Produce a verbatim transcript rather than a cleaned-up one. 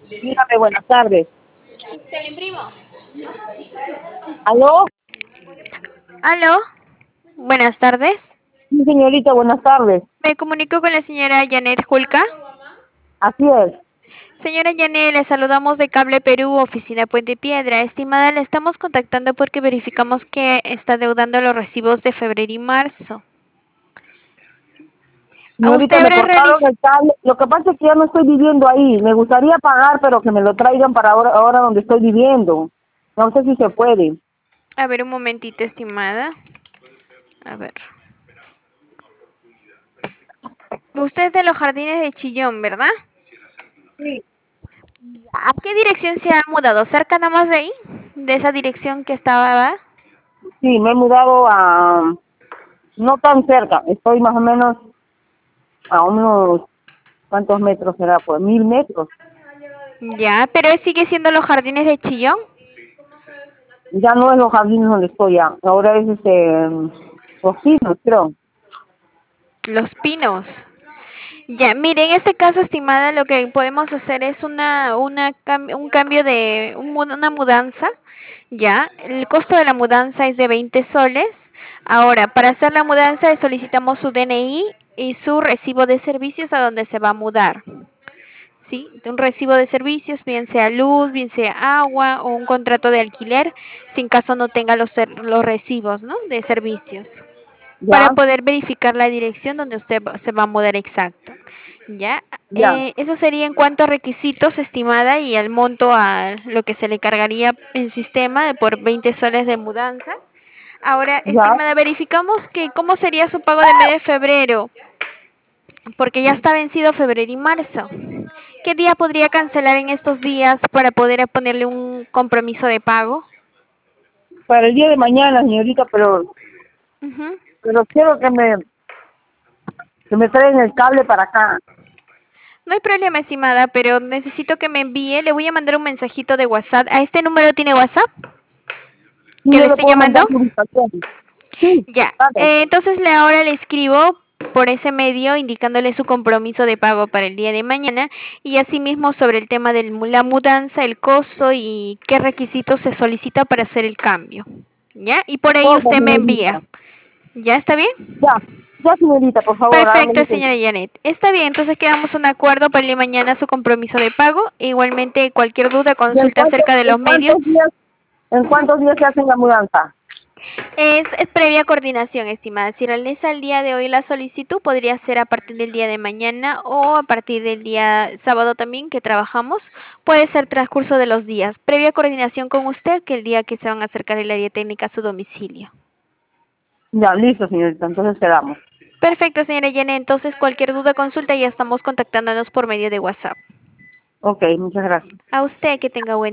Dígame, buenas tardes. ¿Se lo imprimo? ¿Aló? Aló, buenas tardes. Sí, señorita, buenas tardes. Me comunico con la señora Janet Julca. Así es. Señora Janet, le saludamos de Cable Perú, oficina Puente Piedra. Estimada, le estamos contactando porque verificamos que está deudando los recibos de febrero y marzo. ¿A usted Señorita, me habrá cortaron realizado? el cable. Lo que pasa es que ya no estoy viviendo ahí. Me gustaría pagar, pero que me lo traigan para ahora, ahora donde estoy viviendo. No sé si se puede. A ver, un momentito, estimada. A ver. Usted es de los jardines de Chillón, ¿verdad? Sí. ¿A qué dirección se ha mudado? ¿Cerca nada más de ahí? ¿De esa dirección que estaba? ¿Va? Sí, me he mudado a... No tan cerca. Estoy más o menos a unos... ¿Cuántos metros será? Pues mil metros. Ya, pero sigue siendo los jardines de Chillón. Ya no es los jardines donde estoy ya. Ahora es este... Los pinos, creo. Los Pinos. Ya, mire, en este caso, estimada, lo que podemos hacer es una, una cam- un cambio de un mu- una mudanza. Ya, el costo de la mudanza es de veinte soles. Ahora, para hacer la mudanza solicitamos su D N I y su recibo de servicios a donde se va a mudar. ¿Sí? Un recibo de servicios, bien sea luz, bien sea agua o un contrato de alquiler, sin caso no tenga los, ser- los recibos, ¿no? De servicios, para Ya, poder verificar la dirección donde usted va- se va a mudar exacto. ¿Ya? ya, Eh, eso sería en cuanto a requisitos, estimada, y al monto a lo que se le cargaría en sistema de por veinte soles de mudanza. Ahora, ya. estimada, verificamos que cómo sería su pago de mes de febrero, porque ya está vencido febrero y marzo. ¿Qué día podría cancelar en estos días para poder ponerle un compromiso de pago? Para el día de mañana, señorita, pero Ujú. pero quiero que me que me traigan el cable para acá. No hay problema, estimada, pero necesito que me envíe. Le voy a mandar un mensajito de WhatsApp. ¿A este número tiene WhatsApp? Sí, ¿Que yo le le estoy puedo llamando? mandar su ubicación. Sí, Ya. claro. Eh, entonces le ahora le escribo por ese medio indicándole su compromiso de pago para el día de mañana y asimismo sobre el tema de la mudanza, el costo y qué requisitos se solicita para hacer el cambio. ¿Ya? Y por ahí Todo, usted me señorita. envía. ¿Ya está bien? Ya, ya, señorita, por favor, hágame Perfecto, ese- señora Janet. Está bien, entonces quedamos un acuerdo para el día de mañana su compromiso de pago. Igualmente, cualquier duda, ¿Y en consulta cuánto, acerca de en los cuántos medios. días, en Ujú. cuántos días se hace la mudanza? Es, es previa coordinación, estimada. Si realiza el día de hoy la solicitud, podría ser a partir del día de mañana o a partir del día sábado también que trabajamos. Puede ser transcurso de los días. Previa coordinación con usted que el día que se van a acercar el área técnica a su domicilio. Ya, listo, señorita, entonces quedamos. Perfecto, señora Janet. Entonces, cualquier duda, consulta, ya estamos contactándonos por medio de WhatsApp. Ok, muchas gracias. A usted que tenga buen